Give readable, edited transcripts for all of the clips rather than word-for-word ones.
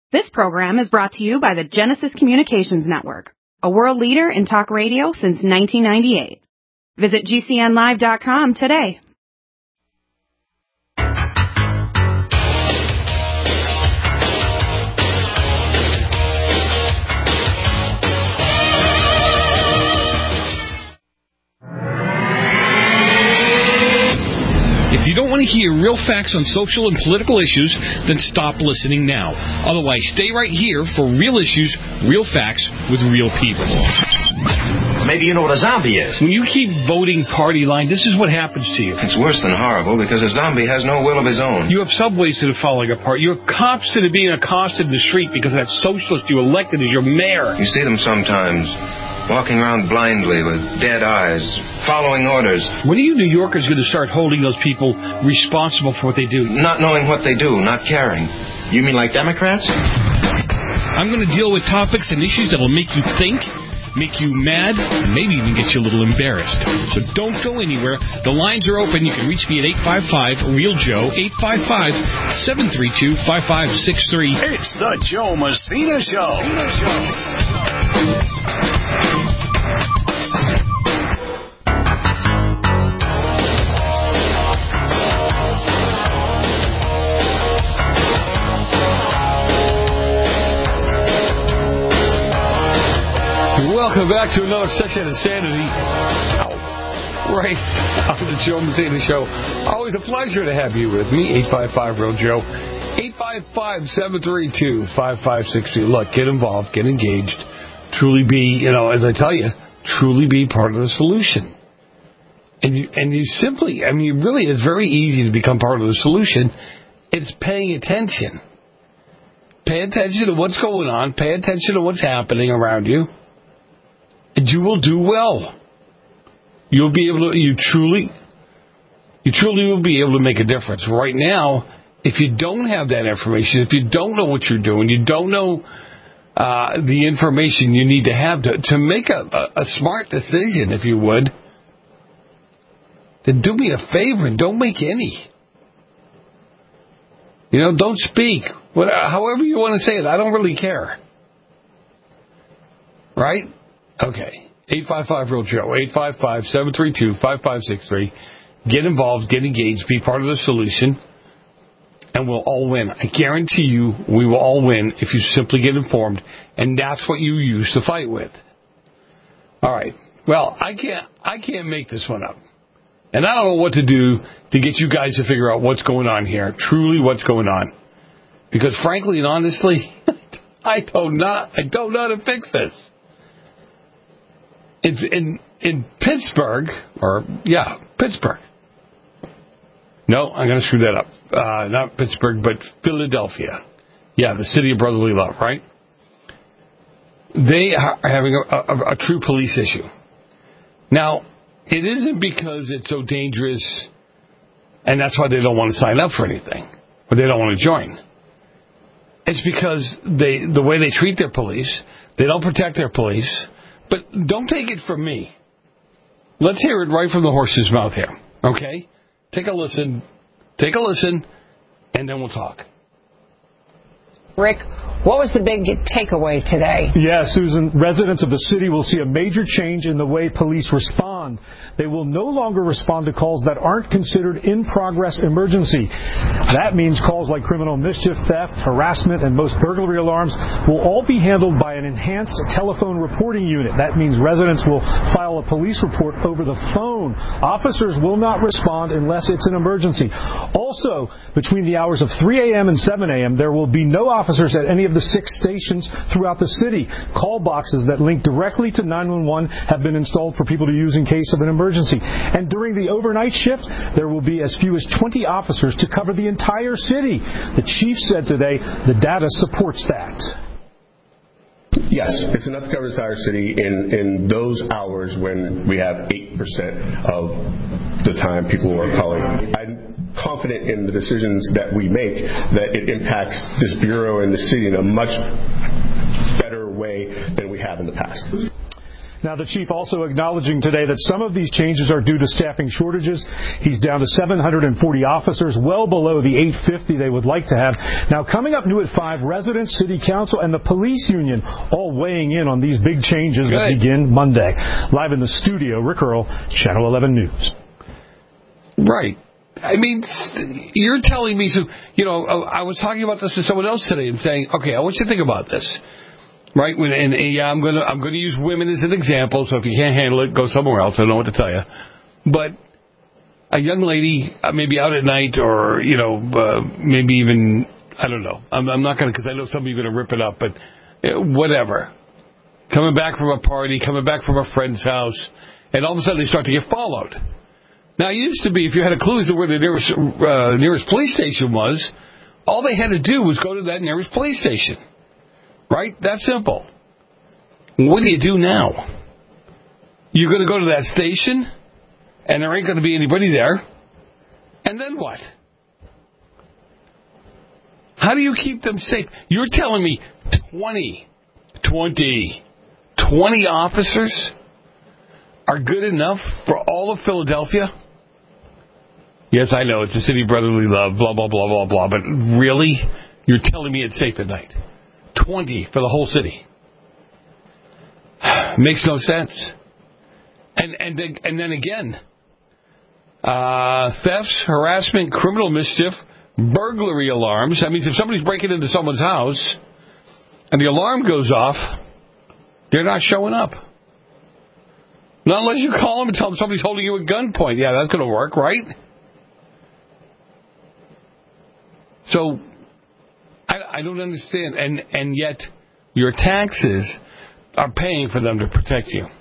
This program is brought to you by the Genesis Communications Network, a world leader in talk radio since 1998. Visit GCNlive.com today. If you don't want to hear real facts on social and political issues, then stop listening now. Otherwise, stay right here for real issues, real facts, with real people. Maybe you know what a zombie is. When you keep voting party line, this is what happens to you. It's worse than horrible because a zombie has no will of his own. You have subways that are falling apart. You have cops that are being accosted in the street because that socialist you elected as your mayor. You see them sometimes, walking around blindly with dead eyes, following orders. When are you New Yorkers going to start holding those people responsible for what they do? Not knowing what they do, not caring. You mean like Democrats? I'm going to deal with topics and issues that will make you think, make you mad, and maybe even get you a little embarrassed. So don't go anywhere. The lines are open. You can reach me at 855-REAL-JOE, 855-732-5563. It's the Joe Messina Show. Welcome back to another session of Insanity. Right on the Joe Messina Show. Always a pleasure to have you with me. 855-REAL-JOE. 855-732-5563. Look, get involved, get engaged. Truly be, as I tell you, truly be part of the solution. And you simply, really, it's very easy to become part of the solution. It's paying attention. Pay attention to what's going on. Pay attention to what's happening around you. And you will do well. You'll be able to, you truly will be able to make a difference. Right now, if you don't have that information, if you don't know what you're doing, you don't know the information you need to have to make a smart decision, if you would, then do me a favor and don't make any. Don't speak. However you want to say it, I don't really care. Right? Okay. 855-REAL-JOE, 855-732-5563. Get involved, get engaged, be part of the solution, and we'll all win. I guarantee you we will all win if you simply get informed, and that's what you use to fight with. All right. Well, I can't make this one up. And I don't know what to do to get you guys to figure out what's going on here, truly what's going on. Because frankly and honestly, I don't know how to fix this. In Pittsburgh, Pittsburgh. No, I'm going to screw that up. Not Pittsburgh, but Philadelphia. Yeah, the city of brotherly love, right? They are having a true police issue. Now, it isn't because it's so dangerous, and that's why they don't want to sign up for anything, or they don't want to join. It's because the way they treat their police, they don't protect their police. But don't take it from me. Let's hear it right from the horse's mouth here, okay? Take a listen, and then we'll talk. Rick, what was the big takeaway today? Yeah, Susan, residents of the city will see a major change in the way police respond. They will no longer respond to calls that aren't considered in-progress emergency. That means calls like criminal mischief, theft, harassment, and most burglary alarms will all be handled by an enhanced telephone reporting unit. That means residents will file a police report over the phone. Officers will not respond unless it's an emergency. Also, between the hours of 3 a.m. and 7 a.m., there will be no officers at any of the 6 stations throughout the city. Call boxes that link directly to 911 have been installed for people to use in case of an emergency. And during the overnight shift, there will be as few as 20 officers to cover the entire city. The chief said today the data supports that. Yes, it's enough to cover the entire city in those hours when we have 8% of the time people are calling. I'm confident in the decisions that we make that it impacts this bureau and the city in a much better way than we have in the past. Now, the chief also acknowledging today that some of these changes are due to staffing shortages. He's down to 740 officers, well below the 850 they would like to have. Now, coming up new at 5, residents, city council, and the police union all weighing in on these big changes that begin Monday. Live in the studio, Rick Earl, Channel 11 News. Right. I mean, you're telling me, so, I was talking about this to someone else today and saying, okay, I want you to think about this. Right, I'm going to use women as an example. So if you can't handle it, go somewhere else. I don't know what to tell you. But a young lady, maybe out at night, or maybe even I don't know. I'm not going to, because I know some of you are going to rip it up. But whatever, coming back from a party, coming back from a friend's house, and all of a sudden they start to get followed. Now it used to be if you had a clue as to where the nearest police station was, all they had to do was go to that nearest police station. Right? That's simple. What do you do now? You're going to go to that station, and there ain't going to be anybody there. And then what? How do you keep them safe? You're telling me 20 officers are good enough for all of Philadelphia? Yes, I know, it's a city of brotherly love, blah, blah, blah, blah, blah. But really? You're telling me it's safe at night? 20 for the whole city. Makes no sense. And then again, thefts, harassment, criminal mischief, burglary alarms. That means if somebody's breaking into someone's house and the alarm goes off, they're not showing up. Not unless you call them and tell them somebody's holding you at gunpoint. Yeah, that's going to work, right? So I don't understand, and yet your taxes are paying for them to protect you.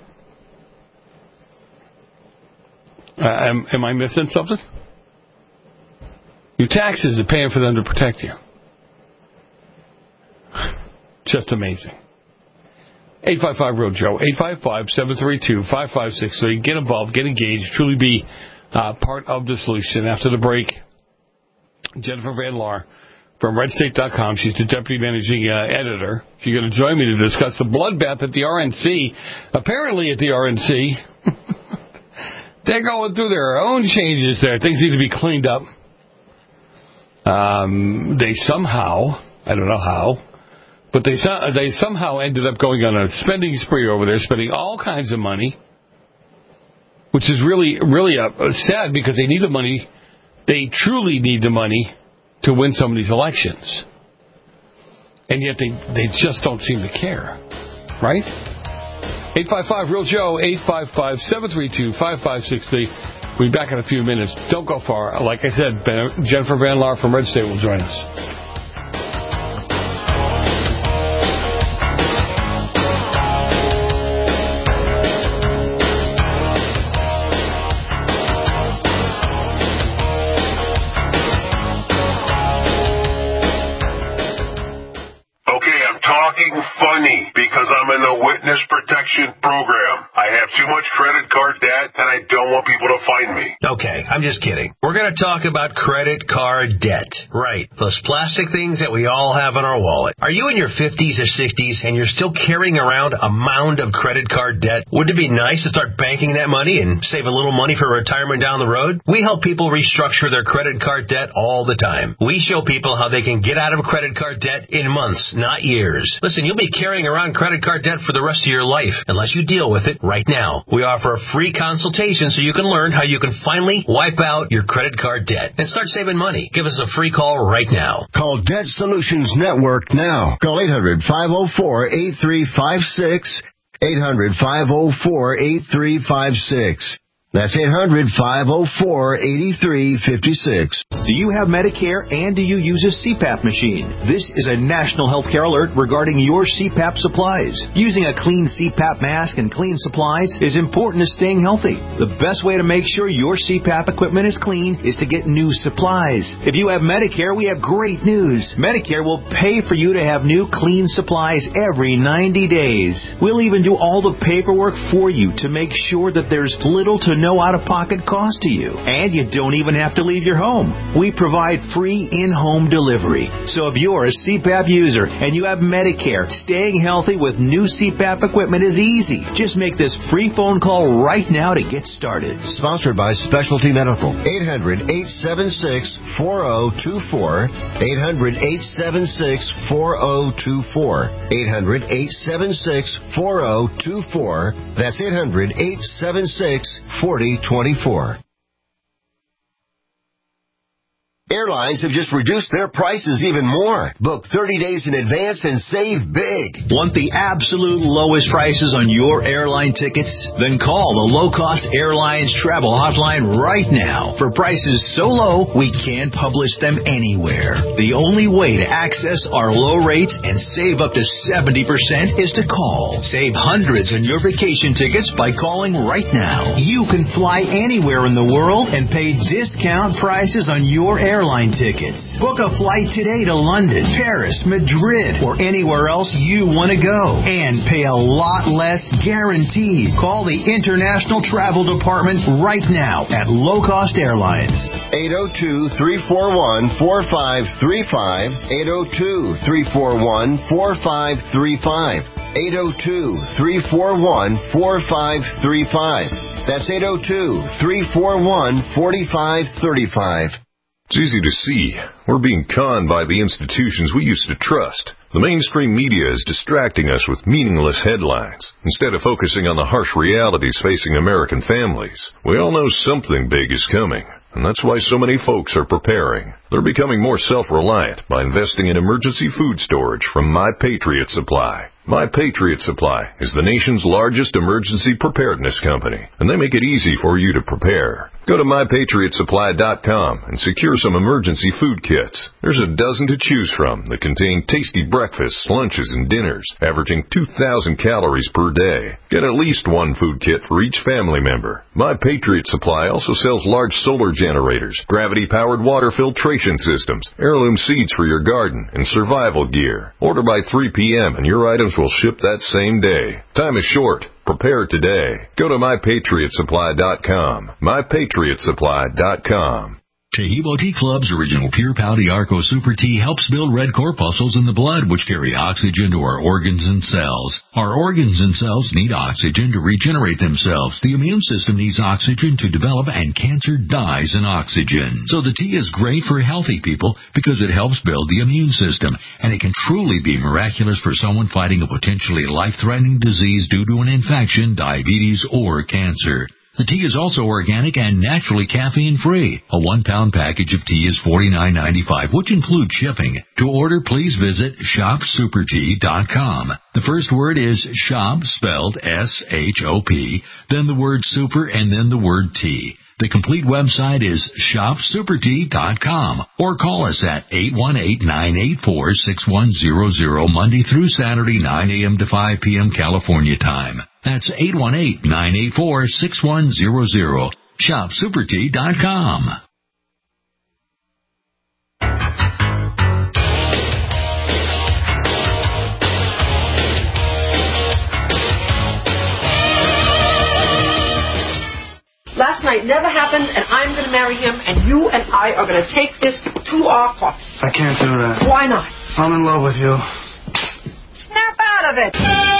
Am I missing something? Your taxes are paying for them to protect you. Just amazing. 855-REAL-JOE, 855-732-5563. Get involved, get engaged, truly be part of the solution. After the break, Jennifer Van Laar from RedState.com. She's the deputy managing editor. She's going to join me to discuss the bloodbath at the RNC. Apparently at the RNC, they're going through their own changes there. Things need to be cleaned up. They somehow, I don't know how, but they somehow ended up going on a spending spree over there, spending all kinds of money, which is really sad because they need the money. They truly need the money to win some of these elections. And yet they just don't seem to care. Right? 855-REAL-JOE, 855-732-5563. We'll be back in a few minutes. Don't go far. Like I said, Jennifer Van Laar from Red State will join us. Funny, because I'm in the witness protection program. I have too much credit card debt, and I don't want people to find me. Okay, I'm just kidding. We're going to talk about credit card debt. Right, those plastic things that we all have in our wallet. Are you in your 50s or 60s, and you're still carrying around a mound of credit card debt? Wouldn't it be nice to start banking that money and save a little money for retirement down the road? We help people restructure their credit card debt all the time. We show people how they can get out of credit card debt in months, not years. Listen, you'll be carrying around credit card debt for the rest of your life unless you deal with it right now. We offer a free consultation so you can learn how you can finally wipe out your credit card debt and start saving money. Give us a free call right now. Call Debt Solutions Network now. Call 800-504-8356. 800-504-8356. That's 800-504-8356. Do you have Medicare and do you use a CPAP machine? This is a national healthcare alert regarding your CPAP supplies. Using a clean CPAP mask and clean supplies is important to staying healthy. The best way to make sure your CPAP equipment is clean is to get new supplies. If you have Medicare, we have great news. Medicare will pay for you to have new clean supplies every 90 days. We'll even do all the paperwork for you to make sure that there's little to no no out-of-pocket cost to you. And you don't even have to leave your home. We provide free in-home delivery. So if you're a CPAP user and you have Medicare, staying healthy with new CPAP equipment is easy. Just make this free phone call right now to get started. Sponsored by Specialty Medical. 800-876-4024. 800-876-4024. 800-876-4024. That's 800-876-4024. Airlines have just reduced their prices even more. Book 30 days in advance and save big. Want the absolute lowest prices on your airline tickets? Then call the Low Cost Airlines Travel Hotline right now. For prices so low, we can't publish them anywhere. The only way to access our low rates and save up to 70% is to call. Save hundreds on your vacation tickets by calling right now. You can fly anywhere in the world and pay discount prices on your airline tickets. Book a flight today to London, Paris, Madrid, or anywhere else you want to go. And pay a lot less guaranteed. Call the International Travel Department right now at Low Cost Airlines. 802-341-4535. 802-341-4535. 802-341-4535. That's 802-341-4535. It's easy to see. We're being conned by the institutions we used to trust. The mainstream media is distracting us with meaningless headlines instead of focusing on the harsh realities facing American families. We all know something big is coming, and that's why so many folks are preparing. They're becoming more self-reliant by investing in emergency food storage from My Patriot Supply. My Patriot Supply is the nation's largest emergency preparedness company, and they make it easy for you to prepare. Go to MyPatriotSupply.com and secure some emergency food kits. There's a dozen to choose from that contain tasty breakfasts, lunches, and dinners, averaging 2,000 calories per day. Get at least one food kit for each family member. My Patriot Supply also sells large solar generators, gravity-powered water filtration systems, heirloom seeds for your garden, and survival gear. Order by 3 p.m. and your items will ship that same day. Time is short. Prepare today. Go to MyPatriotSupply.com. MyPatriotSupply.com. Taheebo Tea Club's original Pure Pau Arco Super Tea helps build red corpuscles in the blood, which carry oxygen to our organs and cells. Our organs and cells need oxygen to regenerate themselves. The immune system needs oxygen to develop, and cancer dies in oxygen. So the tea is great for healthy people because it helps build the immune system, and it can truly be miraculous for someone fighting a potentially life-threatening disease due to an infection, diabetes, or cancer. The tea is also organic and naturally caffeine-free. A 1-pound package of tea is $49.95, which includes shipping. To order, please visit ShopSuperTea.com. The first word is shop, spelled S-H-O-P, then the word super, and then the word tea. The complete website is ShopSuperTea.com, or call us at 818-984-6100, Monday through Saturday, 9 a.m. to 5 p.m. California time. That's 818-984-6100. ShopSuperTea.com. Last night never happened, and I'm going to marry him, and you and I are going to take this to our coffin. I can't do that. Why not? I'm in love with you. Snap out of it.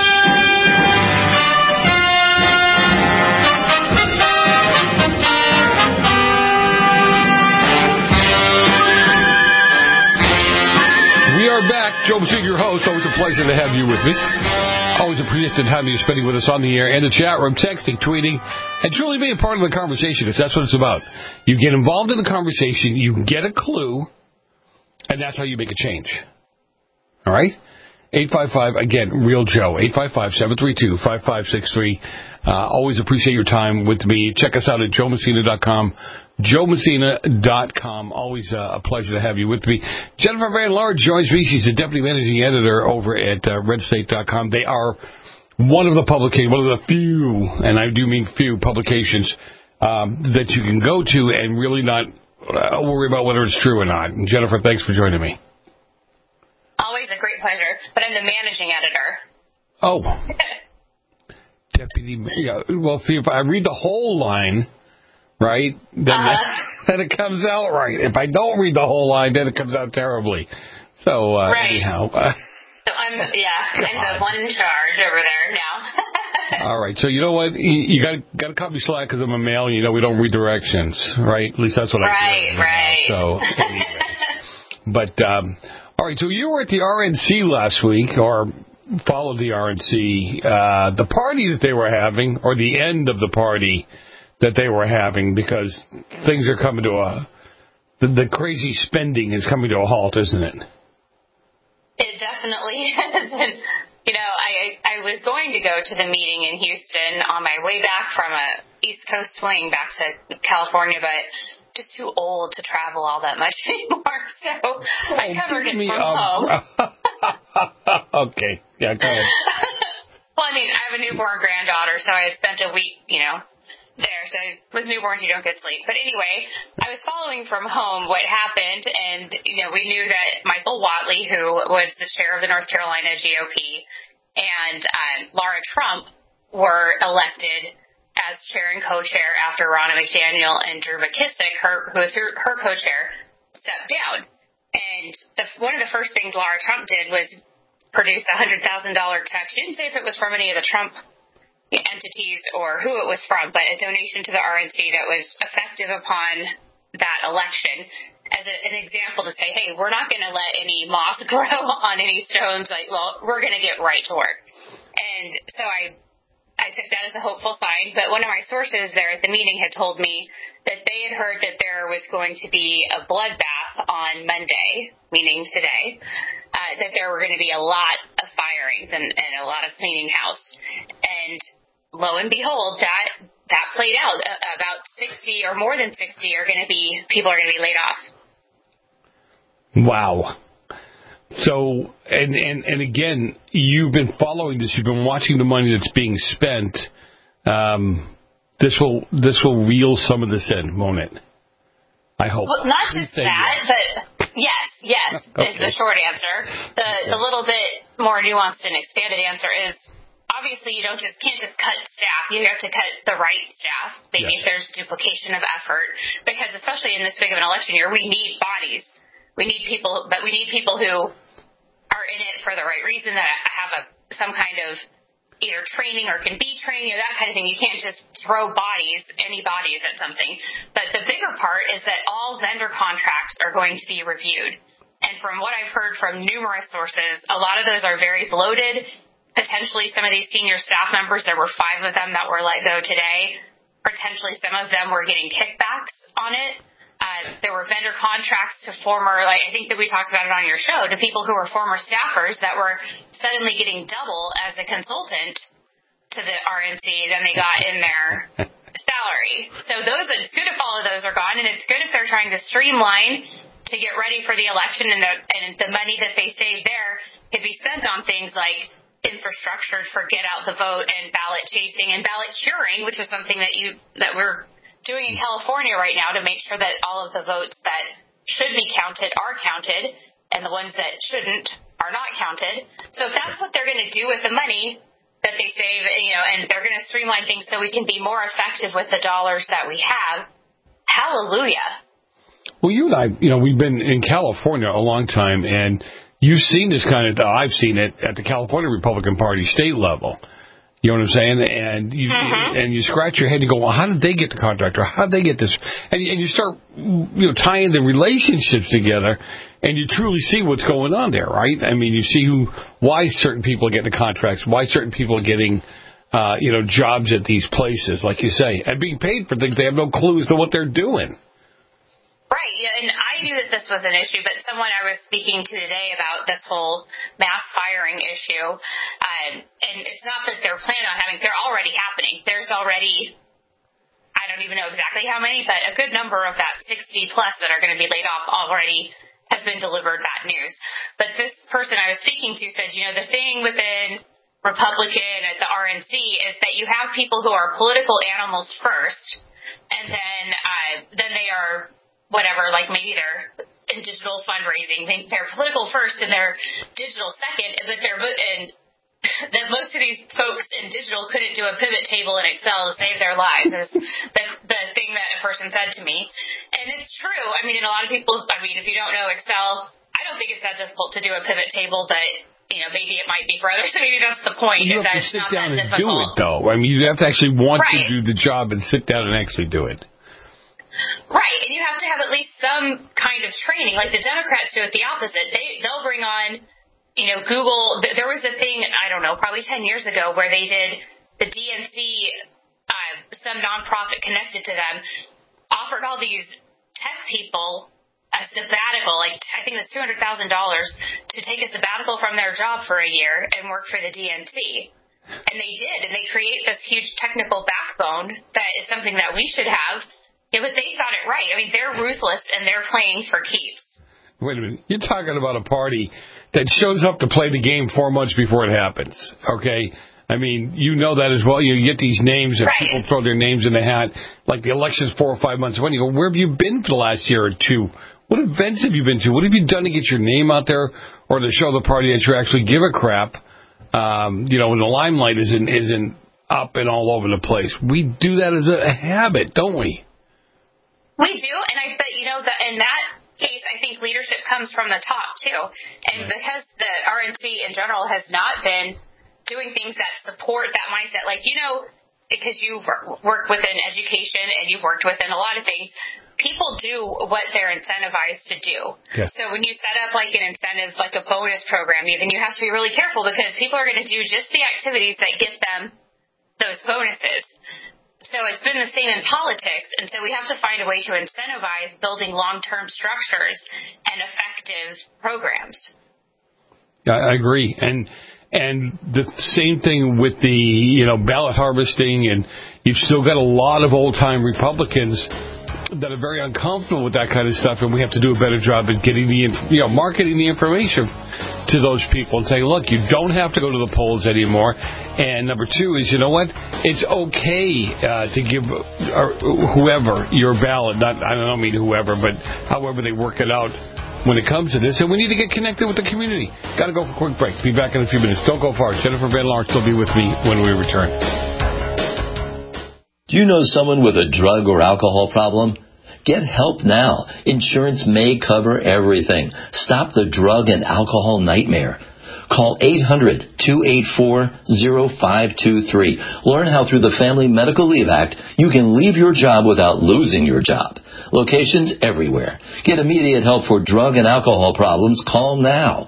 We are back. Joe Messina, your host. Always a pleasure to have you with me. Always appreciate having you spending with us on the air and the chat room, texting, tweeting, and truly being part of the conversation, because that's what it's about. You get involved in the conversation, you get a clue, and that's how you make a change. All right? 855, again, Real Joe, 855-732-5563. Always appreciate your time with me. Check us out at joemessina.com. joemessina.com. Always a pleasure to have you with me. Jennifer Van Laar joins me. She's the deputy managing editor over at redstate.com. They are one of the few, and I do mean few, publications that you can go to and really not worry about whether it's true or not. Jennifer, thanks for joining me. Always a great pleasure, but I'm the managing editor. Oh. Deputy, well, if I read the whole line, right, then it comes out right. If I don't read the whole line, then it comes out terribly. So, anyhow. So I'm the one in charge over there now. All right. So you know what? You got to cut me slack because I'm a male. You know we don't read directions, right? At least that's what I do. Right. So, anyway. But all right. So you were at the RNC last week, or followed the RNC, the party that they were having, or the end of the party that they were having, because things are coming to the crazy spending is coming to a halt, isn't it? It definitely is. And, I was going to go to the meeting in Houston on my way back from a East Coast swing back to California, but just too old to travel all that much anymore. So I covered it from home. Okay. Yeah, go ahead. Well, I have a newborn granddaughter, so I spent a week, there. So with newborns, you don't get sleep. But anyway, I was following from home what happened, and, we knew that Michael Whatley, who was the chair of the North Carolina GOP, and Laura Trump were elected as chair and co-chair after Ronna McDaniel and Drew McKissick, who was her co-chair, stepped down. And one of the first things Laura Trump did was produce a $100,000 check. She didn't say if it was from any of the Trump entities or who it was from, but a donation to the RNC that was effective upon that election as an example to say, hey, we're not going to let any moss grow on any stones. We're going to get right to work. And so I took that as a hopeful sign, but one of my sources there at the meeting had told me that they had heard that there was going to be a bloodbath on Monday, meaning today, that there were going to be a lot of firings and a lot of cleaning house. And lo and behold, that played out. About 60 or more than 60 people are going to be laid off. Wow. So, and again, you've been following this. You've been watching the money that's being spent. This will reel some of this in, won't it? I hope. Well, not just that, but yes, okay. Is the short answer. The little bit more nuanced and expanded answer is obviously you can't just cut staff. You have to cut the right staff. Maybe if there's duplication of effort, because especially in this big of an election year, we need bodies. We need people, but we need people who are in it for the right reason, that have some kind of either training or can be trained, that kind of thing. You can't just throw any bodies at something. But the bigger part is that all vendor contracts are going to be reviewed. And from what I've heard from numerous sources, a lot of those are very bloated. Potentially some of these senior staff members, there were 5 of them that were let go today. Potentially some of them were getting kickbacks on it. There were vendor contracts to former, I think that we talked about it on your show, to people who were former staffers that were suddenly getting double as a consultant to the RNC than they got in their salary. So it's good if all of those are gone, and it's good if they're trying to streamline to get ready for the election, and the money that they save there could be spent on things like infrastructure for get out the vote and ballot chasing and ballot curing, which is something that we're doing in California right now to make sure that all of the votes that should be counted are counted and the ones that shouldn't are not counted. So if that's what they're going to do with the money that they save, and they're going to streamline things so we can be more effective with the dollars that we have, hallelujah. Well, you and I, we've been in California a long time, and you've seen this I've seen it at the California Republican Party state level. You know what I'm saying? And you scratch your head and go, well, how did they get the contract? Or how did they get this? And you start, tying the relationships together, and you truly see what's going on there, right? I mean, you see why certain people are getting the contracts, why certain people are getting, jobs at these places, like you say, and being paid for things they have no clue as to what they're doing. Right, yeah, and I knew that this was an issue, but someone I was speaking to today about this whole mass firing issue, and it's not that they're planning on they're already happening. There's already, I don't even know exactly how many, but a good number of that 60 plus that are going to be laid off already has been delivered that news. But this person I was speaking to says, the thing within Republican at the RNC is that you have people who are political animals first, and then they are whatever, maybe they're in digital fundraising. They're political first and they're digital second, but that most of these folks in digital couldn't do a pivot table in Excel to save their lives is the thing that that person said to me. And it's true. I mean, a lot of people, if you don't know Excel, I don't think it's that difficult to do a pivot table, but, maybe it might be for others. Maybe that's the point. You have to sit down and do it, though. I mean, you have to actually want to do the job and sit down and actually do it. Right, and you have to have at least some kind of training. Like the Democrats do it the opposite. They'll bring on, Google. There was a thing, I don't know, probably 10 years ago where they did the DNC, some nonprofit connected to them, offered all these tech people a sabbatical, I think it was $200,000 to take a sabbatical from their job for a year and work for the DNC. And they did, and they create this huge technical backbone that is something that we should have. But they thought it right. I mean, they're ruthless, and they're playing for keeps. Wait a minute. You're talking about a party that shows up to play the game 4 months before it happens, okay? I mean, you know that as well. You get these names, and people throw their names in the hat, like the election's 4 or 5 months away. You go, where have you been for the last year or two? What events have you been to? What have you done to get your name out there or to show the party that you actually give a crap? When the limelight isn't up and all over the place. We do that as a habit, don't we? We do, and I bet, in that case, I think leadership comes from the top, too. And because the RNC in general has not been doing things that support that mindset, because you've worked within education and you've worked within a lot of things, people do what they're incentivized to do. Yes. So when you set up an incentive, like a bonus program, even, you have to be really careful because people are going to do just the activities that get them those bonuses. So it's been the same in politics, and so we have to find a way to incentivize building long-term structures and effective programs. I agree. And the same thing with the, ballot harvesting, and you've still got a lot of old-time Republicans that are very uncomfortable with that kind of stuff, and we have to do a better job at getting marketing the information to those people and saying, look, you don't have to go to the polls anymore. And number two is, you know what? It's okay to give whoever your ballot, I don't mean whoever, but however they work it out when it comes to this. And we need to get connected with the community. Got to go for a quick break. Be back in a few minutes. Don't go far. Jennifer Van Lawrence will be with me when we return. Do you know someone with a drug or alcohol problem? Get help now. Insurance may cover everything. Stop the drug and alcohol nightmare. Call 800-284-0523. Learn how through the Family Medical Leave Act you can leave your job without losing your job. Locations everywhere. Get immediate help for drug and alcohol problems. Call now.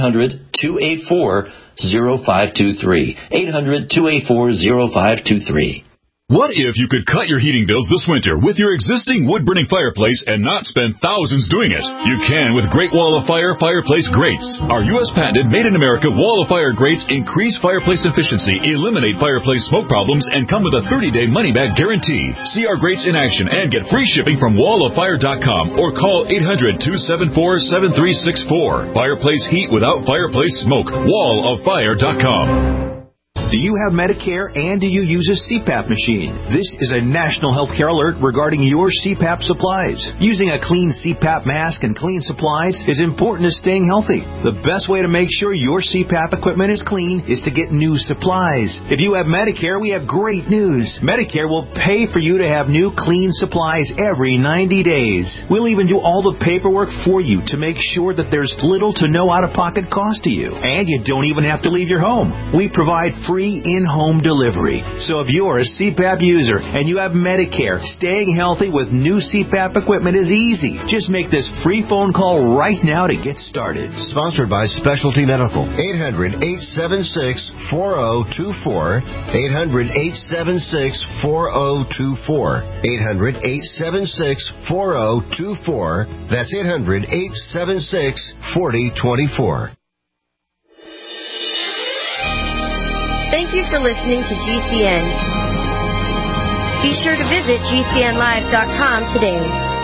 800-284-0523. 800-284-0523. What if you could cut your heating bills this winter with your existing wood-burning fireplace and not spend thousands doing it? You can with Great Wall of Fire Fireplace Grates. Our U.S. patented made-in-America Wall of Fire Grates increase fireplace efficiency, eliminate fireplace smoke problems, and come with a 30-day money-back guarantee. See our grates in action and get free shipping from walloffire.com or call 800-274-7364. Fireplace heat without fireplace smoke. walloffire.com. Do you have Medicare and do you use a CPAP machine? This is a national healthcare alert regarding your CPAP supplies. Using a clean CPAP mask and clean supplies is important to staying healthy. The best way to make sure your CPAP equipment is clean is to get new supplies. If you have Medicare, we have great news. Medicare will pay for you to have new clean supplies every 90 days. We'll even do all the paperwork for you to make sure that there's little to no out-of-pocket cost to you. And you don't even have to leave your home. We provide free in-home delivery. So if you're a CPAP user and you have Medicare, staying healthy with new CPAP equipment is easy. Just make this free phone call right now to get started. Sponsored by Specialty Medical. 800-876-4024. 800-876-4024. 800-876-4024. That's 800-876-4024. Thank you for listening to GCN. Be sure to visit GCNlive.com today.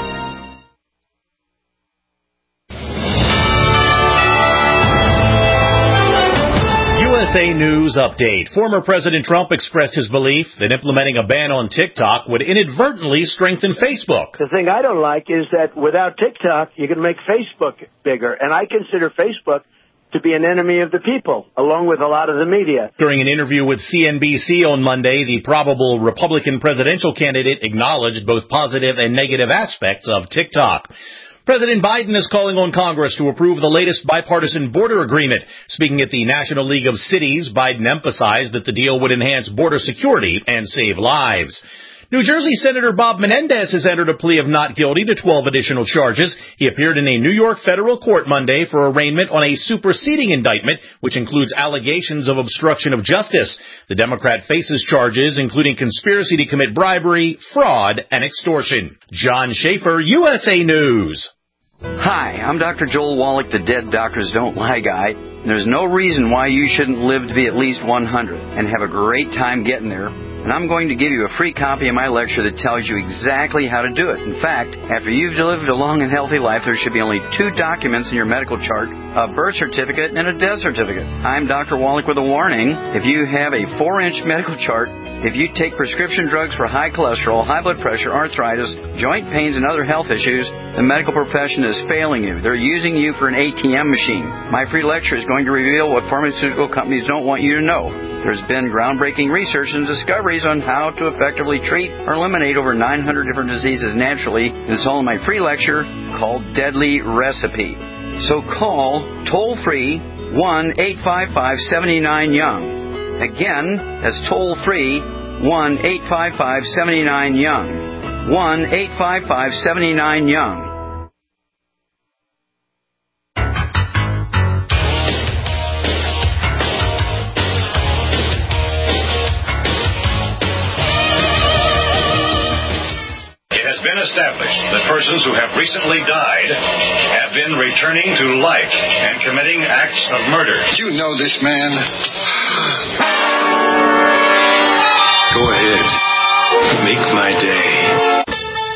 USA News Update. Former President Trump expressed his belief that implementing a ban on TikTok would inadvertently strengthen Facebook. The thing I don't like is that without TikTok, you can make Facebook bigger. And I consider Facebook to be an enemy of the people, along with a lot of the media. During an interview with CNBC on Monday, the probable Republican presidential candidate acknowledged both positive and negative aspects of TikTok. President Biden is calling on Congress to approve the latest bipartisan border agreement. Speaking at the National League of Cities, Biden emphasized that the deal would enhance border security and save lives. New Jersey Senator Bob Menendez has entered a plea of not guilty to 12 additional charges. He appeared in a New York federal court Monday for arraignment on a superseding indictment, which includes allegations of obstruction of justice. The Democrat faces charges including conspiracy to commit bribery, fraud, and extortion. John Schaefer, USA News. Hi, I'm Dr. Joel Wallach, the Dead Doctors Don't Lie guy. There's no reason why you shouldn't live to be at least 100 and have a great time getting there. And I'm going to give you a free copy of my lecture that tells you exactly how to do it. In fact, after you've lived a long and healthy life, there should be only 2 documents in your medical chart, a birth certificate and a death certificate. I'm Dr. Wallach with a warning. If you have a 4-inch medical chart, if you take prescription drugs for high cholesterol, high blood pressure, arthritis, joint pains, and other health issues, the medical profession is failing you. They're using you for an ATM machine. My free lecture is going to reveal what pharmaceutical companies don't want you to know. There's been groundbreaking research and discoveries on how to effectively treat or eliminate over 900 different diseases naturally. It's all in my free lecture called Deadly Recipe. So call toll-free 1-855-79-YOUNG. Again, that's toll-free 1-855-79-YOUNG. 1-855-79-YOUNG. Been established that persons who have recently died have been returning to life and committing acts of murder. You know this man. Go ahead. Make my day.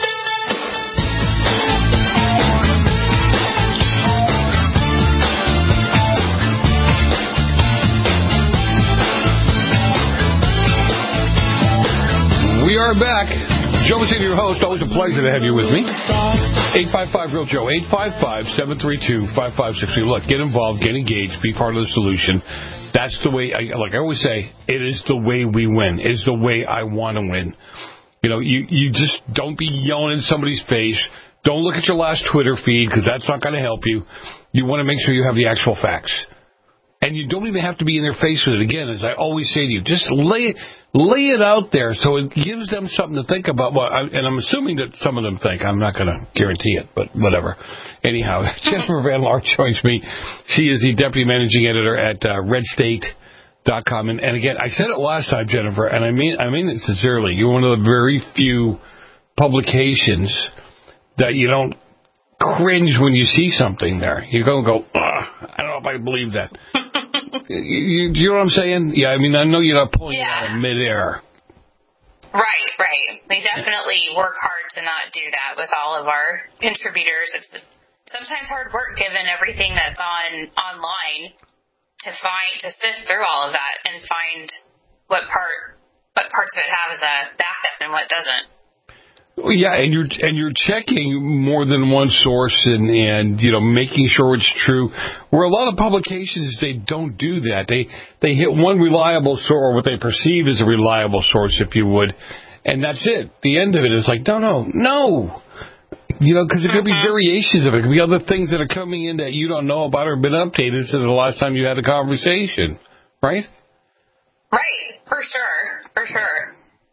We are back. Joe Messina, your host. Always a pleasure to have you with me. 855-REAL-JOE, 855-732-5563. Look, get involved, get engaged, be part of the solution. That's the way, like I always say, it is the way we win. It is the way I want to win. You know, you just don't be yelling in somebody's face. Don't look at your last Twitter feed because that's not going to help you. You want to make sure you have the actual facts. And you don't even have to be in their face with it. Again, as I always say to you, just lay it out there so it gives them something to think about. Well, and I'm assuming that some of them think. I'm not going to guarantee it, but whatever. Anyhow, Jennifer Van Laar joins me. She is the deputy managing editor at redstate.com. And again, I said it last time, Jennifer, and I mean it sincerely. You're one of the very few publications that you don't cringe when you see something there. You go, I don't know if I believe that. You know what I'm saying? Yeah, I mean, I know you're not pulling it out of midair. Right. We definitely work hard to not do that with all of our contributors. It's sometimes hard work given everything that's online to sift through all of that and find what parts of it have as a backup and what doesn't. Well, yeah, and you're checking more than one source and you know, making sure it's true. Where a lot of publications, they don't do that. They hit one reliable source, or what they perceive as a reliable source, if you would, and that's it. The end of it is like, no. You know, because there could be variations of it. There could be other things that are coming in that you don't know about or been updated since the last time you had a conversation, right? Right, for sure.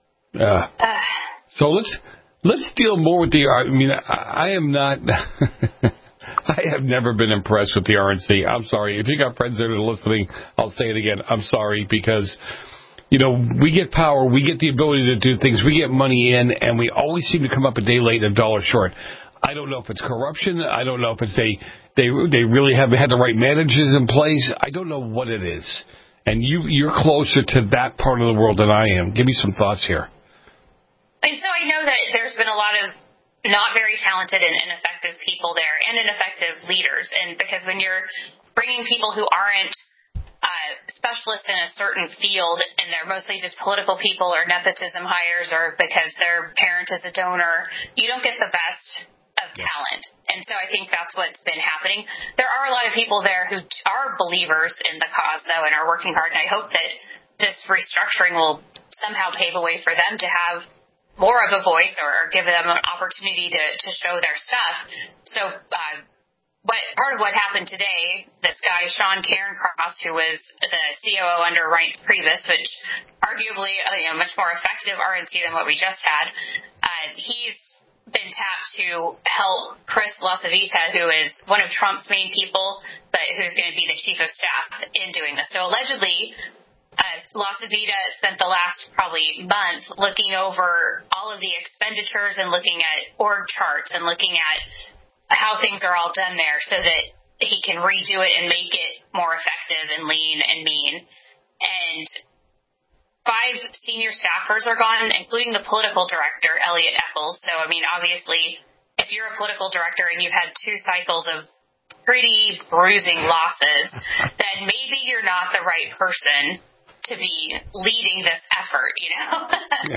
So let's deal more with the. I mean, I am not. I have never been impressed with the RNC. I'm sorry. If you got friends that are listening, I'll say it again. I'm sorry because, you know, we get power, we get the ability to do things, we get money in, and we always seem to come up a day late and a dollar short. I don't know if it's corruption. I don't know if it's they really haven't had the right managers in place. I don't know what it is. And you're closer to that part of the world than I am. Give me some thoughts here. And so I know that there's been a lot of not very talented and ineffective people there and ineffective leaders. And because when you're bringing people who aren't specialists in a certain field and they're mostly just political people or nepotism hires or because their parent is a donor, you don't get the best of talent. And so I think that's what's been happening. There are a lot of people there who are believers in the cause, though, and are working hard. And I hope that this restructuring will somehow pave a way for them to have more of a voice or give them an opportunity to show their stuff. So part of what happened today, this guy, Sean Cairncross, who was the COO under Reince Priebus, which arguably a much more effective RNC than what we just had, he's been tapped to help Chris LaCivita, who is one of Trump's main people, but who's going to be the chief of staff in doing this. So allegedly, LaCivita spent the last probably month looking over all of the expenditures and looking at org charts and looking at how things are all done there so that he can redo it and make it more effective and lean and mean. And 5 senior staffers are gone, including the political director, Elliot Eccles. So, I mean, obviously, if you're a political director and you've had 2 cycles of pretty bruising losses, then maybe you're not the right person to be leading this effort, you know?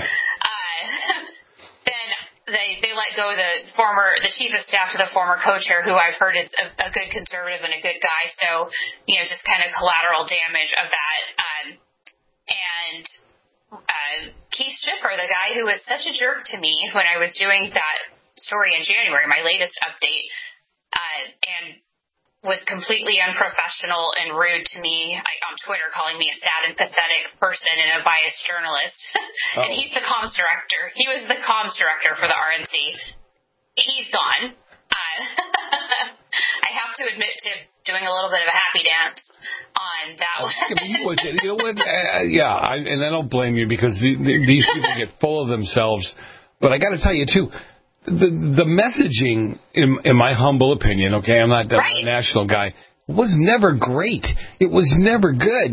Then they let go the chief of staff to the former co-chair, who I've heard is a good conservative and a good guy. So, just kind of collateral damage of that. And Keith Schiffer, the guy who was such a jerk to me when I was doing that story in January, my latest update, and was completely unprofessional and rude to me on Twitter, calling me a sad and pathetic person and a biased journalist. And he's the comms director. He was the comms director for the RNC. He's gone. I have to admit to doing a little bit of a happy dance on that one. You know what? And I don't blame you, because these people get full of themselves. But I got to tell you, too, the messaging, in my humble opinion, okay, I'm not a national guy, was never great. It was never good.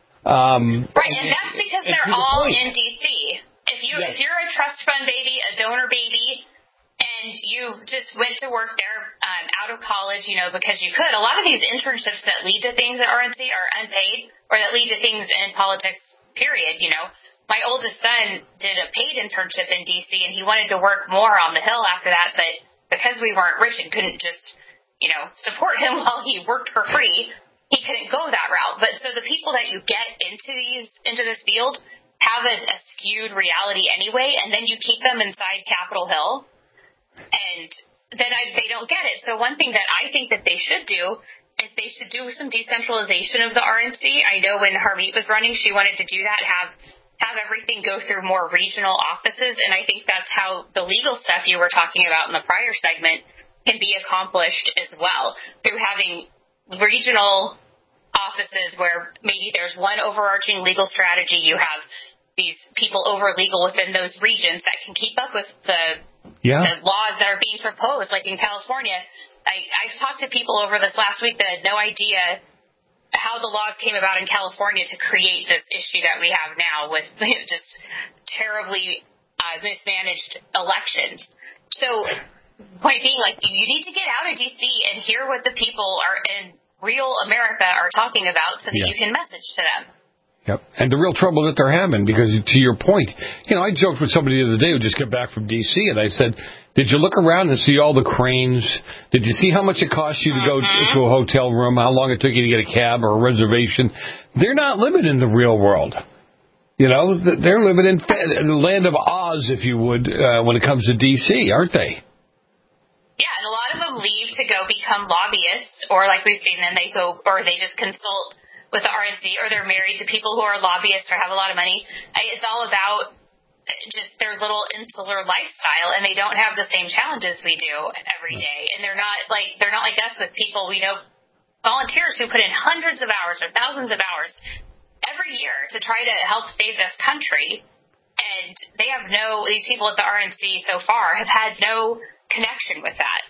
And that's because they're all in D.C. If you're a trust fund baby, a donor baby, and you just went to work there out of college, because you could, a lot of these internships that lead to things at RNC are unpaid, or that lead to things in politics, period, My oldest son did a paid internship in D.C., and he wanted to work more on the Hill after that, but because we weren't rich and couldn't just, support him while he worked for free, he couldn't go that route. But so the people that you get into this field have a skewed reality anyway, and then you keep them inside Capitol Hill, and then they don't get it. So one thing that I think that they should do is they should do some decentralization of the RNC. I know when Harmeet was running, she wanted to do that, have everything go through more regional offices, and I think that's how the legal stuff you were talking about in the prior segment can be accomplished as well, through having regional offices where maybe there's one overarching legal strategy. You have these people over legal within those regions that can keep up with the laws that are being proposed. Like in California, I've talked to people over this last week that had no idea how the laws came about in California to create this issue that we have now with just terribly mismanaged elections. So, point being, you need to get out of D.C. and hear what the people are in real America are talking about so that you can message to them. Yep. And the real trouble that they're having, because to your point, I joked with somebody the other day who just got back from D.C., and I said, did you look around and see all the cranes? Did you see how much it cost you to go to a hotel room, how long it took you to get a cab or a reservation? They're not living in the real world. They're living in the land of Oz, if you would, when it comes to D.C., aren't they? Yeah, and a lot of them leave to go become lobbyists, or like we've seen them, they go, or they just consult with the RNC, or they're married to people who are lobbyists or have a lot of money. It's all about just their little insular lifestyle, and they don't have the same challenges we do every day. And they're not like us with people we know, volunteers who put in hundreds of hours or thousands of hours every year to try to help save this country. And these people at the RNC so far have had no connection with that.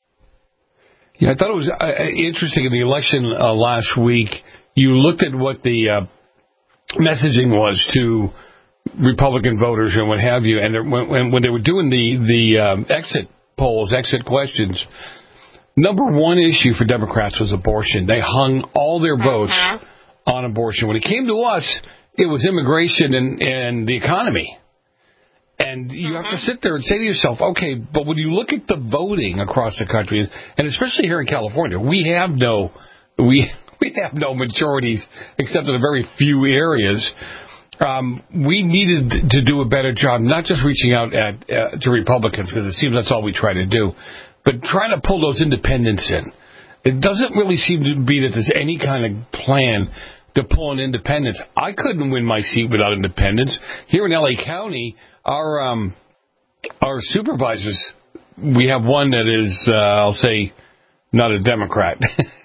Yeah, I thought it was interesting in the election last week. You looked at what the messaging was to Republican voters and what have you, and when they were doing the exit polls, exit questions, number one issue for Democrats was abortion. They hung all their votes on abortion. When it came to us, it was immigration and the economy. And you have to sit there and say to yourself, okay, but when you look at the voting across the country, and especially here in California, we have no majorities except in a very few areas. We needed to do a better job, not just reaching out to Republicans, because it seems that's all we try to do, but trying to pull those independents in. It doesn't really seem to be that there's any kind of plan to pull in independents. I couldn't win my seat without independents. Here in L.A. County, our supervisors, we have one that is, I'll say, not a Democrat.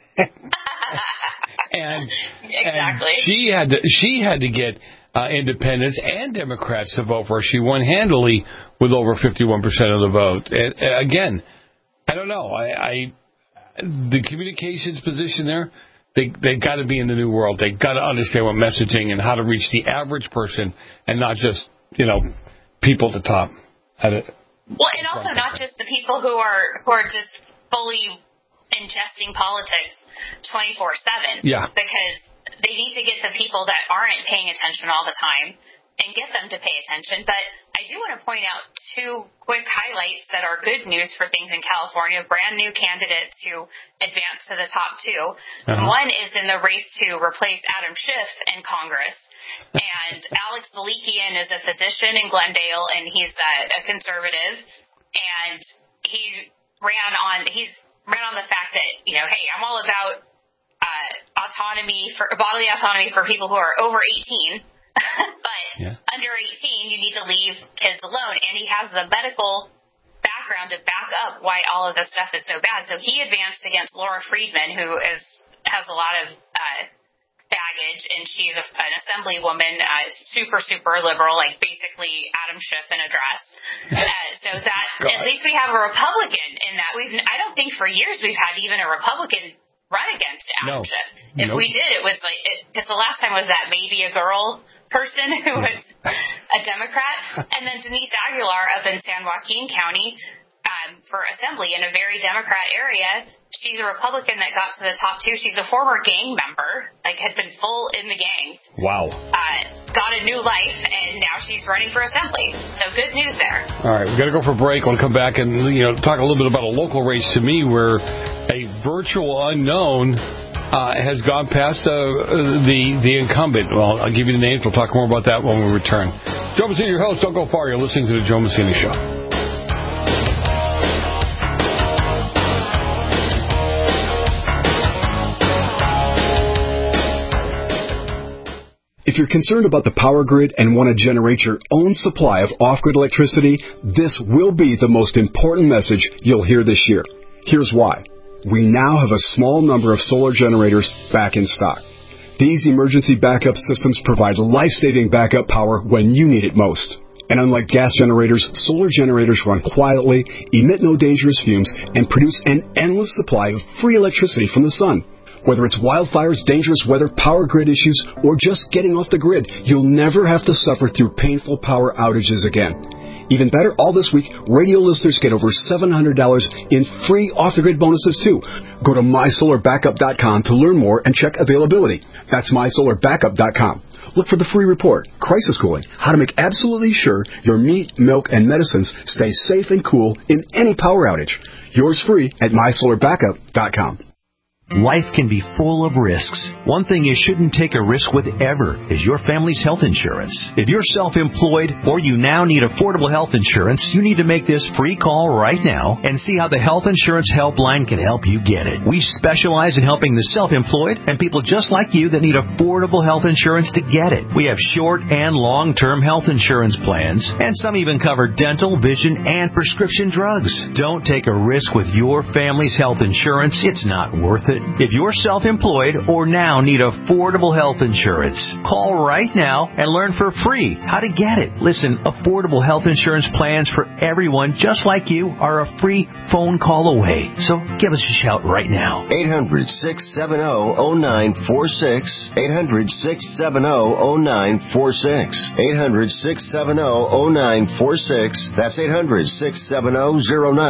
and she had to get independents and Democrats to vote for her. She won handily with over 51% of the vote. And, again, I don't know. The communications position there, they got to be in the new world. They got to understand what messaging and how to reach the average person and not just, people at the top. Well, and also not just the people who are just fully ingesting politics 24/7. Yeah. Because they need to get the people that aren't paying attention all the time and get them to pay attention. But I do want to point out two quick highlights that are good news for things in California, brand new candidates who advance to the top two. One is in the race to replace Adam Schiff in Congress. And Alex Malikian is a physician in Glendale, and he's a conservative. And he ran on the fact that, hey, I'm all about bodily autonomy for people who are over 18. But under 18, you need to leave kids alone. And he has the medical background to back up why all of this stuff is so bad. So he advanced against Laura Friedman, who has a lot of baggage, and she's an assemblywoman, super, super liberal, like basically Adam Schiff in a dress. So that at least we have a Republican in that. I don't think for years we've had even a Republican run against Adam Schiff. If we did, it was like, because the last time was that maybe a girl person who was a Democrat, and then Denise Aguilar up in San Joaquin County for assembly in a very Democrat area. She's a Republican that got to the top two. She's a former gang member, had been full in the gangs. Wow. Got a new life, and now she's running for assembly. So good news there. All right, we've got to go for a break. We'll come back and talk a little bit about a local race to me where a virtual unknown has gone past the incumbent. Well, I'll give you the names. We'll talk more about that when we return. Joe Messina, your host. Don't go far. You're listening to the Joe Messina Show. If you're concerned about the power grid and want to generate your own supply of off-grid electricity, this will be the most important message you'll hear this year. Here's why. We now have a small number of solar generators back in stock. These emergency backup systems provide life-saving backup power when you need it most. And unlike gas generators, solar generators run quietly, emit no dangerous fumes, and produce an endless supply of free electricity from the sun. Whether it's wildfires, dangerous weather, power grid issues, or just getting off the grid, you'll never have to suffer through painful power outages again. Even better, all this week, radio listeners get over $700 in free off-the-grid bonuses, too. Go to mysolarbackup.com to learn more and check availability. That's mysolarbackup.com. Look for the free report, Crisis Cooling, how to make absolutely sure your meat, milk, and medicines stay safe and cool in any power outage. Yours free at mysolarbackup.com. Life can be full of risks. One thing you shouldn't take a risk with ever is your family's health insurance. If you're self-employed or you now need affordable health insurance, you need to make this free call right now and see how the Health Insurance Helpline can help you get it. We specialize in helping the self-employed and people just like you that need affordable health insurance to get it. We have short and long-term health insurance plans, and some even cover dental, vision, and prescription drugs. Don't take a risk with your family's health insurance. It's not worth it. If you're self-employed or now need affordable health insurance, call right now and learn for free how to get it. Listen, affordable health insurance plans for everyone just like you are a free phone call away. So give us a shout right now. 800-670-0946. 800-670-0946. 800-670-0946. That's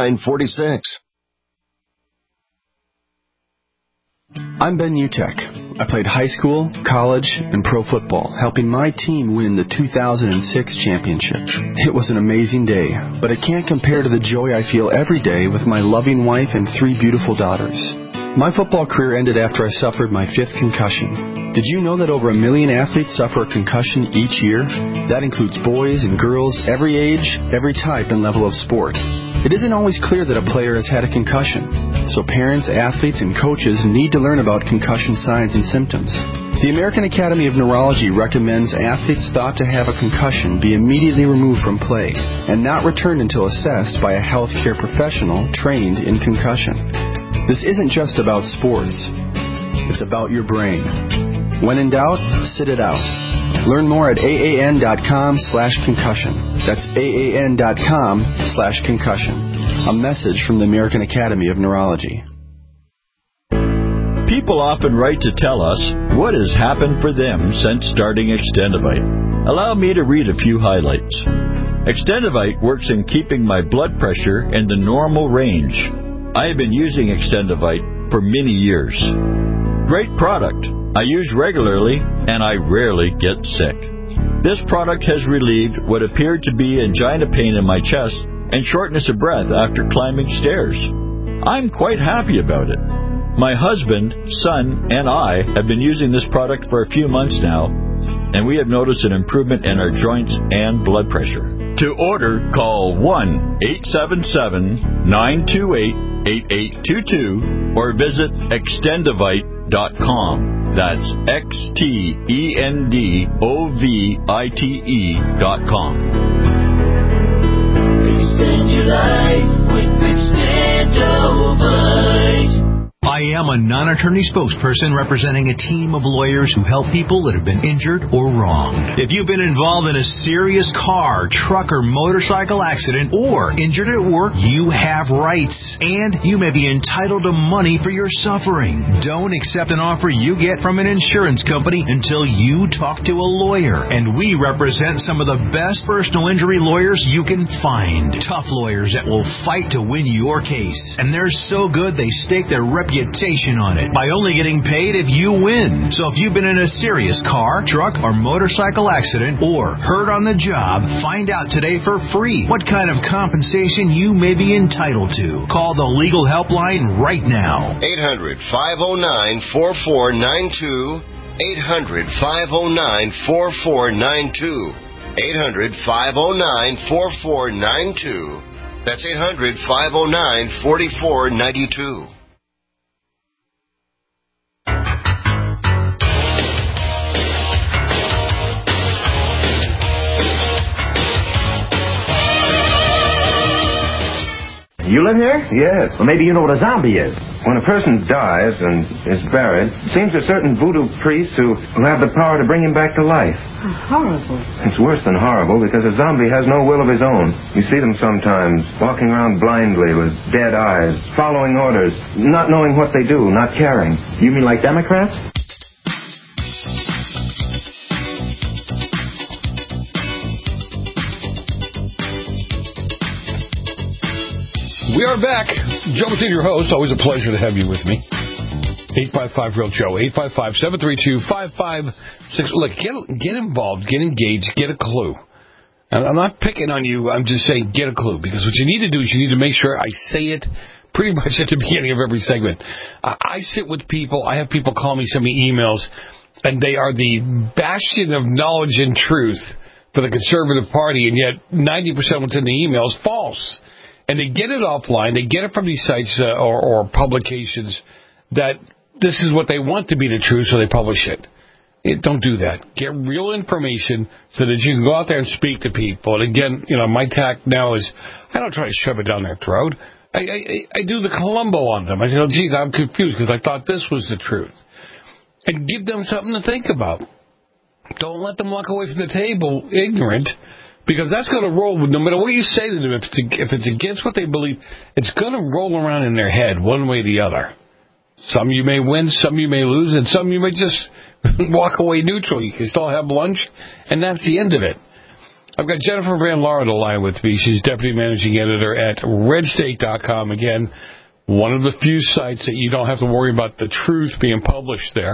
800-670-0946. I'm Ben Utek. I played high school, college, and pro football, helping my team win the 2006 championship. It was an amazing day, but it can't compare to the joy I feel every day with my loving wife and 3 beautiful daughters. My football career ended after I suffered my 5th concussion. Did you know that over 1 million athletes suffer a concussion each year? That includes boys and girls, every age, every type and level of sport. It isn't always clear that a player has had a concussion, so parents, athletes, and coaches need to learn about concussion signs and symptoms. The American Academy of Neurology recommends athletes thought to have a concussion be immediately removed from play and not returned until assessed by a healthcare professional trained in concussion. This isn't just about sports. It's about your brain. When in doubt, sit it out. Learn more at AAN.com/concussion. That's AAN.com/concussion. A message from the American Academy of Neurology. People often write to tell us what has happened for them since starting Extendivite. Allow me to read a few highlights. Extendivite works in keeping my blood pressure in the normal range. I have been using Extendivite for many years. Great product. I use regularly and I rarely get sick. This product has relieved what appeared to be angina pain in my chest and shortness of breath after climbing stairs. I'm quite happy about it. My husband, son, and I have been using this product for a few months now, and we have noticed an improvement in our joints and blood pressure. To order, call 1-877-928-8822 or visit Extendivite.com. That's XTENDOVITE.com. Extend your life with Extendovite. I am a non-attorney spokesperson representing a team of lawyers who help people that have been injured or wronged. If you've been involved in a serious car, truck, or motorcycle accident or injured at work, you have rights, and you may be entitled to money for your suffering. Don't accept an offer you get from an insurance company until you talk to a lawyer, and we represent some of the best personal injury lawyers you can find. Tough lawyers that will fight to win your case, and they're so good they stake their reputation on it by only getting paid if you win. So if you've been in a serious car, truck, or motorcycle accident or hurt on the job, find out today for free what kind of compensation you may be entitled to. Call the legal helpline right now. 800-509-4492. 800-509-4492. 800-509-4492. That's 800-509-4492. You live here? Yes. Well, maybe you know what a zombie is. When a person dies and is buried, it seems to certain voodoo priests who have the power to bring him back to life. Horrible. It's worse than horrible because a zombie has no will of his own. You see them sometimes walking around blindly with dead eyes, following orders, not knowing what they do, not caring. You mean like Democrats? We are back. Joe Martini, your host. Always a pleasure to have you with me. 855-REAL-JOE, 855-732-5566. Look, get involved, get engaged, get a clue. And I'm not picking on you. I'm just saying get a clue. Because what you need to do is you need to make sure I say it pretty much at the beginning of every segment. I sit with people. I have people call me, send me emails, and they are the bastion of knowledge and truth for the Conservative Party, and yet 90% of what's in the email is false. And they get it offline. They get it from these sites or publications that this is what they want to be the truth, so they publish it. Don't do that. Get real information so that you can go out there and speak to people. And again, my tact now is I don't try to shove it down their throat. I do the Columbo on them. I say, oh, geez, I'm confused because I thought this was the truth. And give them something to think about. Don't let them walk away from the table ignorant. Because that's going to roll, no matter what you say to them, if it's against what they believe, it's going to roll around in their head one way or the other. Some you may win, some you may lose, and some you may just walk away neutral. You can still have lunch, and that's the end of it. I've got Jennifer Van Laar on the line with me. She's Deputy Managing Editor at RedState.com. Again, one of the few sites that you don't have to worry about the truth being published there.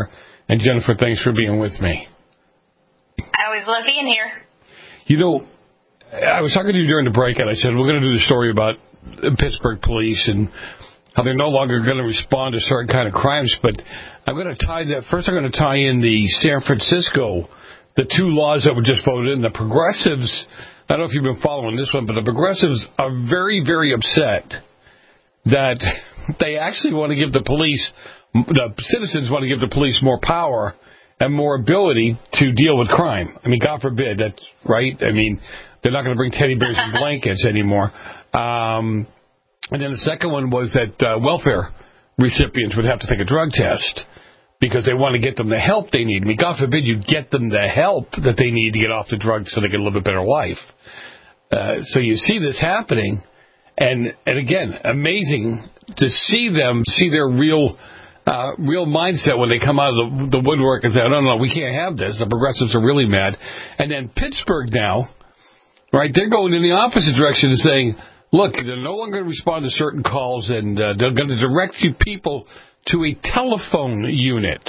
And Jennifer, thanks for being with me. I always love being here. You know, I was talking to you during the break, and I said we're going to do the story about Pittsburgh police and how they're no longer going to respond to certain kind of crimes. But I'm going to tie that. First, I'm going to tie in the San Francisco, the 2 laws that were just voted in. The progressives, I don't know if you've been following this one, but the progressives are very, very upset that they actually want to give the citizens want to give the police more power and more ability to deal with crime. I mean, God forbid, that's right. I mean, they're not going to bring teddy bears and blankets anymore. And then the second one was that welfare recipients would have to take a drug test because they want to get them the help they need. I mean, God forbid you get them the help that they need to get off the drugs so they can live a better life. So you see this happening, and again, amazing to see their real mindset when they come out of the woodwork and say, no, we can't have this. The progressives are really mad. And then Pittsburgh now, right, they're going in the opposite direction and saying, look, they're no longer going to respond to certain calls, and they're going to direct you people to a telephone unit.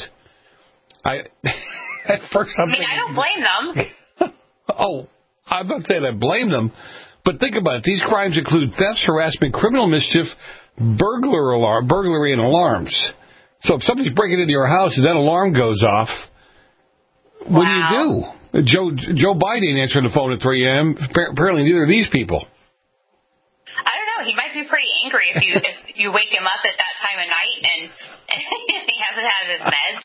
At first I'm thinking, I don't blame them. Oh, I'm not saying I blame them, but think about it. These crimes include thefts, harassment, criminal mischief, burglary, and alarms. So if somebody's breaking into your house and that alarm goes off, what do you do? Joe Biden ain't answering the phone at 3 a.m. Apparently neither of these people. I don't know. He might be pretty angry if you wake him up at that time of night and he hasn't had his meds.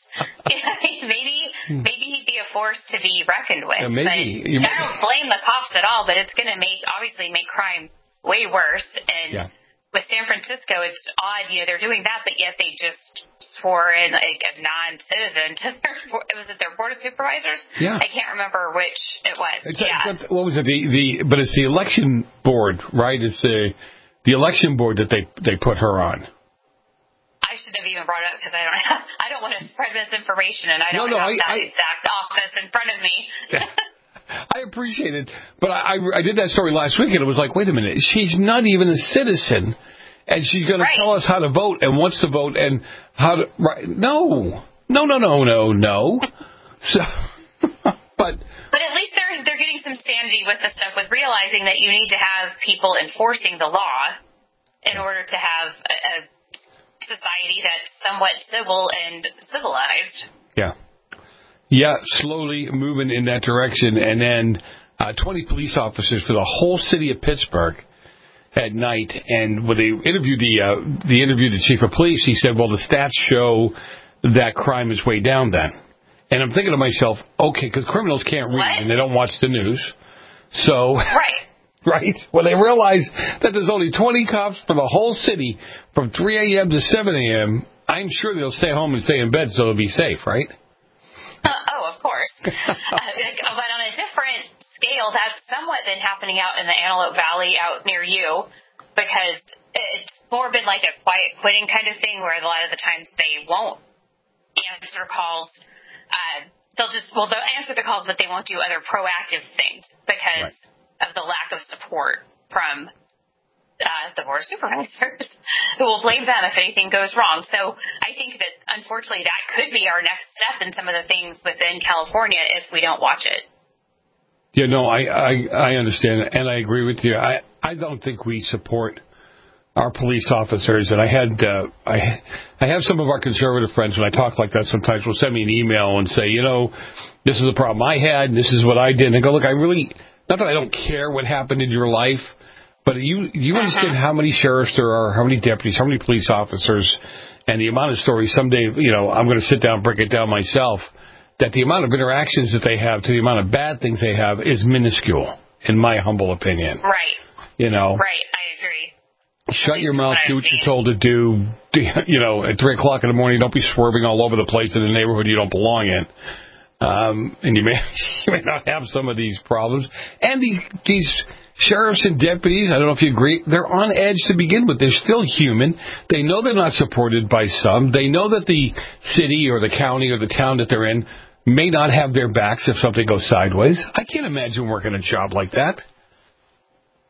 Maybe he'd be a force to be reckoned with. Maybe. But I don't blame the cops at all, but it's going to obviously make crime way worse. And with San Francisco, it's odd. They're doing that, but yet they just swore in a non-citizen to their board of supervisors? Yeah. I can't remember which it was. What was it? But it's the election board, right? It's the election board that they put her on. I shouldn't have even brought it up because I don't want to spread misinformation, and I don't have that exact office in front of me. I appreciate it, but I did that story last week, and it was like, wait a minute, she's not even a citizen, and she's going to tell us how to vote and wants to vote and how to. Right? No. So, but at least they're getting some sanity with the stuff, with realizing that you need to have people enforcing the law in order to have a society that's somewhat civil and civilized. Yeah, slowly moving in that direction. And then 20 police officers for the whole city of Pittsburgh at night. And when they interviewed the chief of police, he said, well, the stats show that crime is way down then. And I'm thinking to myself, okay, because criminals can't read and they don't watch the news. So, right? When they realize that there's only 20 cops for the whole city from 3 a.m. to 7 a.m., I'm sure they'll stay home and stay in bed so they'll be safe, right? Of course. But on a different scale, that's somewhat been happening out in the Antelope Valley out near you, because it's more been like a quiet quitting kind of thing where a lot of the times they won't answer calls. They'll answer the calls, but they won't do other proactive things because of the lack of support from the board of supervisors, who will blame them if anything goes wrong. So I think that, unfortunately, that could be our next step in some of the things within California if we don't watch it. Yeah, no, I understand, and I agree with you. I don't think we support our police officers, and I have some of our conservative friends, when I talk like that sometimes, will send me an email and say, this is a problem I had, and this is what I did. And I go, look, not that I don't care what happened in your life, but you understand how many sheriffs there are, how many deputies, how many police officers, and the amount of stories someday, I'm going to sit down and break it down myself, that the amount of interactions that they have to the amount of bad things they have is minuscule, in my humble opinion. Right. Right, I agree. Shut your mouth, do what you're told to do. At 3 o'clock in the morning, don't be swerving all over the place in a neighborhood you don't belong in. And you may not have some of these problems. And these sheriffs and deputies, I don't know if you agree, they're on edge to begin with. They're still human. They know they're not supported by some. They know that the city or the county or the town that they're in may not have their backs if something goes sideways. I can't imagine working a job like that. Oh,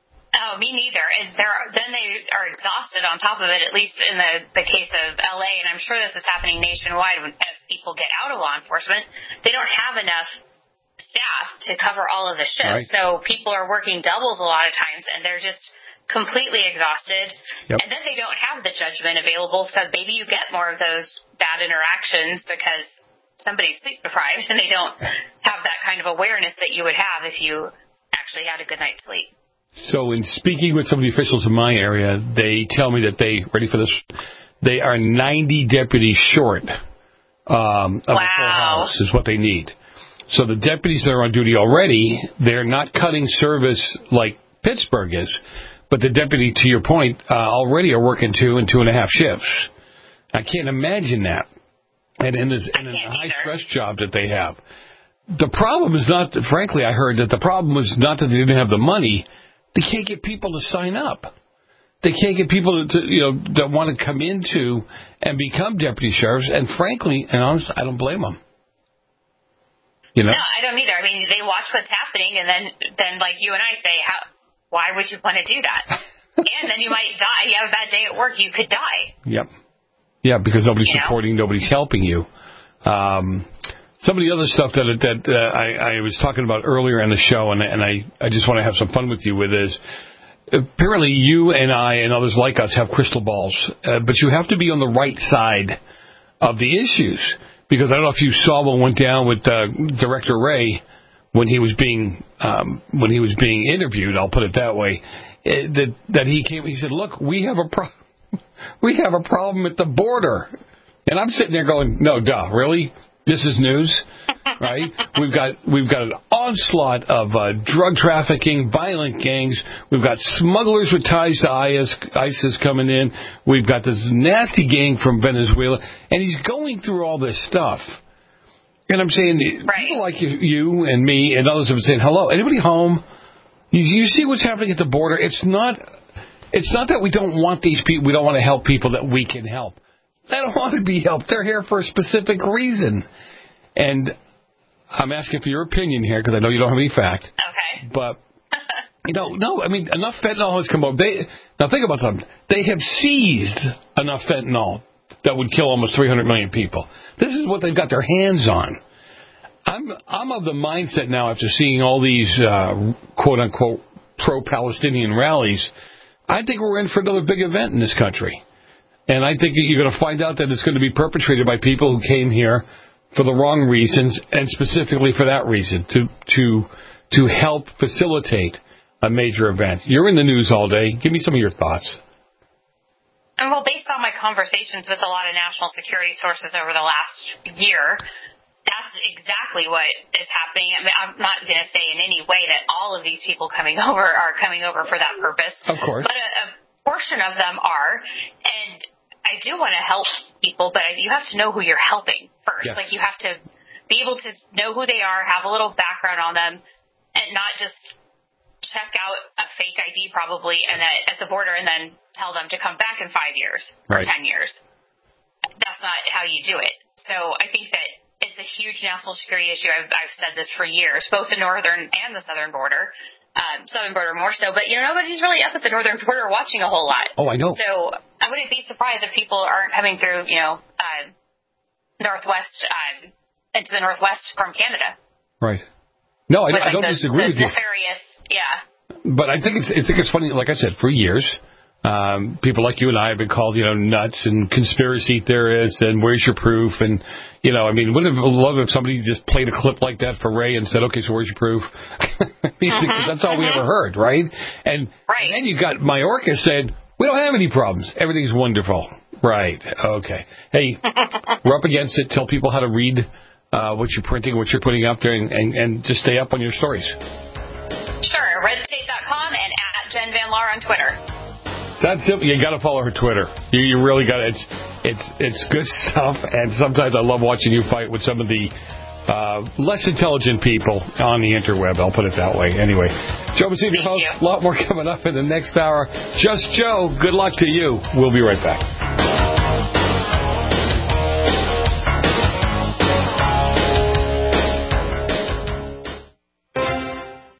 No, me neither. And then they are exhausted on top of it, at least in the case of LA, and I'm sure this is happening nationwide as people get out of law enforcement. They don't have enough staff to cover all of the shifts. Right. So people are working doubles a lot of times, and they're just completely exhausted. Yep. And then they don't have the judgment available, so maybe you get more of those bad interactions because somebody's sleep deprived and they don't have that kind of awareness that you would have if you actually had a good night's sleep. So in speaking with some of the officials in my area, they tell me that ready for this, they are 90 deputies short of a full house is what they need. So the deputies that are on duty already, they're not cutting service like Pittsburgh is, but the deputy, to your point, already are working 2 and 2.5 shifts. I can't imagine that. And in the high-stress job that they have. The problem is not, frankly, I heard that the problem was not that they didn't have the money. They can't get people to sign up. They can't get people that want to come into and become deputy sheriffs. And frankly, and honestly, I don't blame them. You know? No, I don't either. I mean, they watch what's happening, and then like you and I say, why would you want to do that? And then you might die. You have a bad day at work, you could die. Yep. Yeah, because nobody's supporting, nobody's helping you. Some of the other stuff that I was talking about earlier in the show, and I just want to have some fun with you with is, apparently you and I and others like us have crystal balls, but you have to be on the right side of the issues. Because I don't know if you saw what went down with Director Wray when he was being interviewed. I'll put it that way. That he came. He said, "Look, we have a problem at the border," and I'm sitting there going, "No, duh, really? This is news, right? We've got an onslaught of drug trafficking, violent gangs. We've got smugglers with ties to ISIS coming in. We've got this nasty gang from Venezuela, and he's going through all this stuff." And I'm saying, people like you and me and others have been saying, "Hello, anybody home? You see what's happening at the border? It's not that we don't want these people. We don't want to help people that we can help. They don't want to be helped. They're here for a specific reason." And I'm asking for your opinion here because I know you don't have any fact. Okay. But, no, I mean, enough fentanyl has come up. Now, think about something. They have seized enough fentanyl that would kill almost 300 million people. This is what they've got their hands on. I'm of the mindset now after seeing all these quote-unquote pro-Palestinian rallies, I think we're in for another big event in this country. And I think you're going to find out that it's going to be perpetrated by people who came here for the wrong reasons, and specifically for that reason, to help facilitate a major event. You're in the news all day. Give me some of your thoughts. Well, based on my conversations with a lot of national security sources over the last year, that's exactly what is happening. I mean, I'm not going to say in any way that all of these people coming over are coming over for that purpose. Of course. But a portion of them are, and I do want to help people, but you have to know who you're helping first. Yes. Like, you have to be able to know who they are, have a little background on them, and not just check out a fake ID probably and at the border and then tell them to come back in 5 years or 10 years. That's not how you do it. So I think that it's a huge national security issue. I've said this for years, both the northern and the southern border. Southern border more so, but nobody's really up at the northern border watching a whole lot. Oh, I know. So I wouldn't be surprised if people aren't coming through, northwest into the northwest from Canada. Right. No, I don't disagree with you. Nefarious, yeah. But I think it's funny. Like I said, for years, people like you and I have been called, nuts and conspiracy theorists and where's your proof? And, I mean, wouldn't have loved if somebody just played a clip like that for Ray and said, okay, so where's your proof? Because that's all we ever heard, right? And then you got Mayorkas said, we don't have any problems. Everything's wonderful. Right. Okay. Hey, we're up against it. Tell people how to read what you're printing, what you're putting up there, and just stay up on your stories. Sure. RedState.com and at Jen Van Laar on Twitter. That's it. You got to follow her Twitter. You really got to. It's good stuff, and sometimes I love watching you fight with some of the less intelligent people on the interweb. I'll put it that way. Anyway, Joe Mesiti, your host. A lot more coming up in the next hour. Just Joe. Good luck to you. We'll be right back.